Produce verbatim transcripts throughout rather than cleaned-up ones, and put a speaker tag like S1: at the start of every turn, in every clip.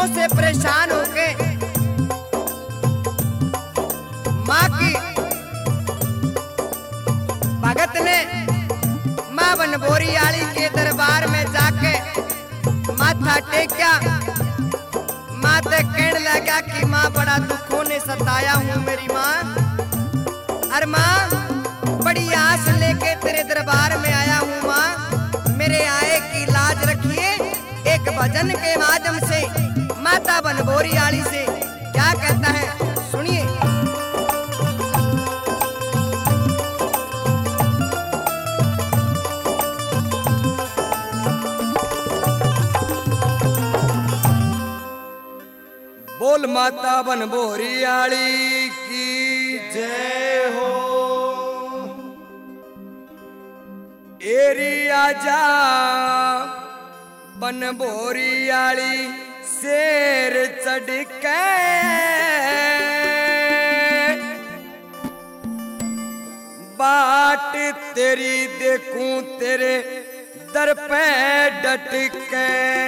S1: दिनों से परेशान होके माँ की भगत ने माँ बनभोरी आली के दरबार में जाके माथा टेका। माँ ते कहने लगा कि माँ बड़ा दुखों ने सताया हूँ मेरी माँ। अरे माँ बड़ी आस लेके तेरे दरबार में आया हूँ माँ, मेरे आए की लाज रखिए। एक भजन के माध्यम से माता बनभोरी आली से क्या कहता है सुनिए। बोल माता बनभोरी आली की
S2: जय हो।
S1: एरी आजा बनभोरी आली शेर चढ़ के बाट तेरी देखूं तेरे दर पे डट के।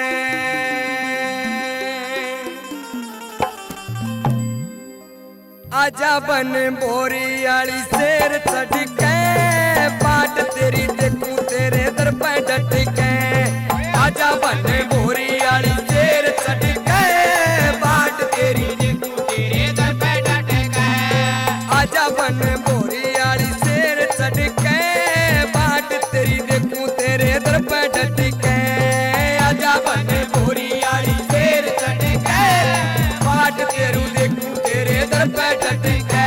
S1: आजा बनभोरी आली शेर चढ़ के बाट तेरी देखूं तेरे दर पे डट के। आजा बनभोरी आली शेर चढ़ के बाट तेरी देखूं तेरे दर पे डट के। आजा बनभोरी आली शेर चढ़ के बाट तेरी देखूं तेरे दर पे डट के। आजा बनभोरी आली शेर चढ़ के बाट तेरू देखूं तेरे दर पे डट के।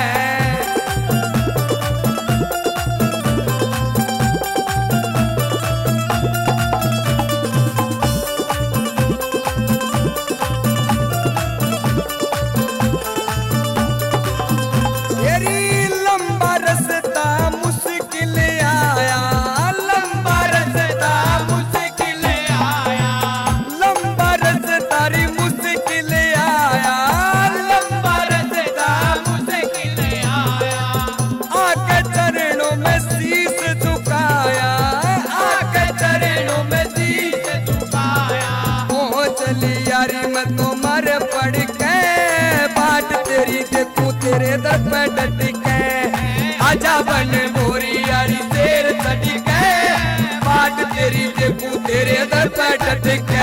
S1: तेरे दर पे डट के। आजा बनभोरी आली शेर चढ़ के बाट तेरी देखूं तेरे दर पे डट के।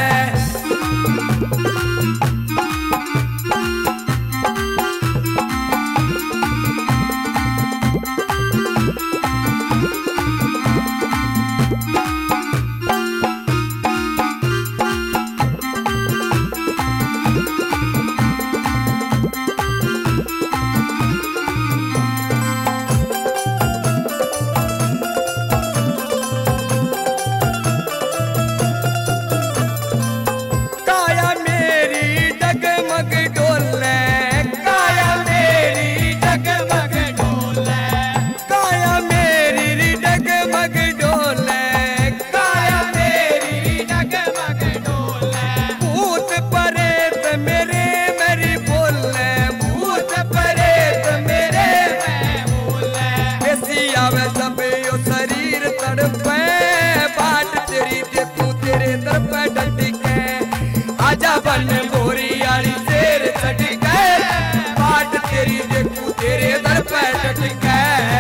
S1: आजा बनभोरी आली शेर चढ़ के बाट तेरी देखूं तेरे दर पे डट के।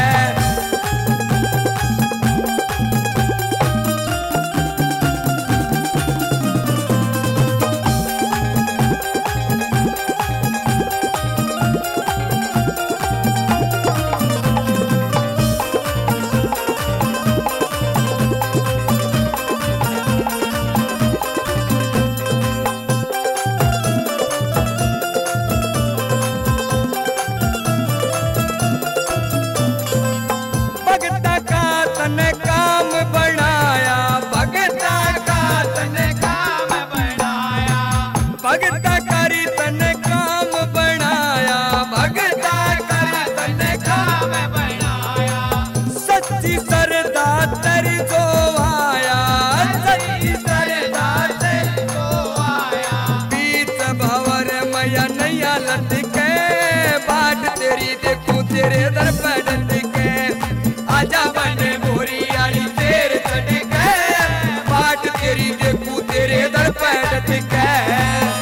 S1: तेरे दर पे डट के। आजा बनभोरी आली शेर चढ़ के बाट तेरी देखूं तेरे दर पे डट के।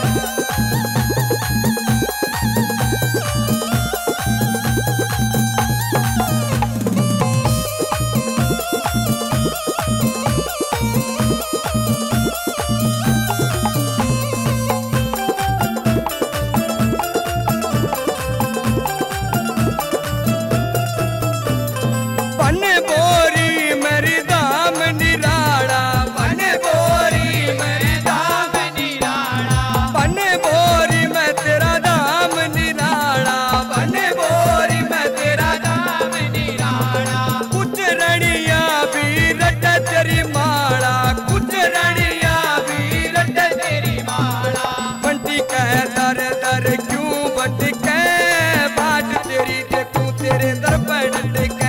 S1: तेरे दर पे डट के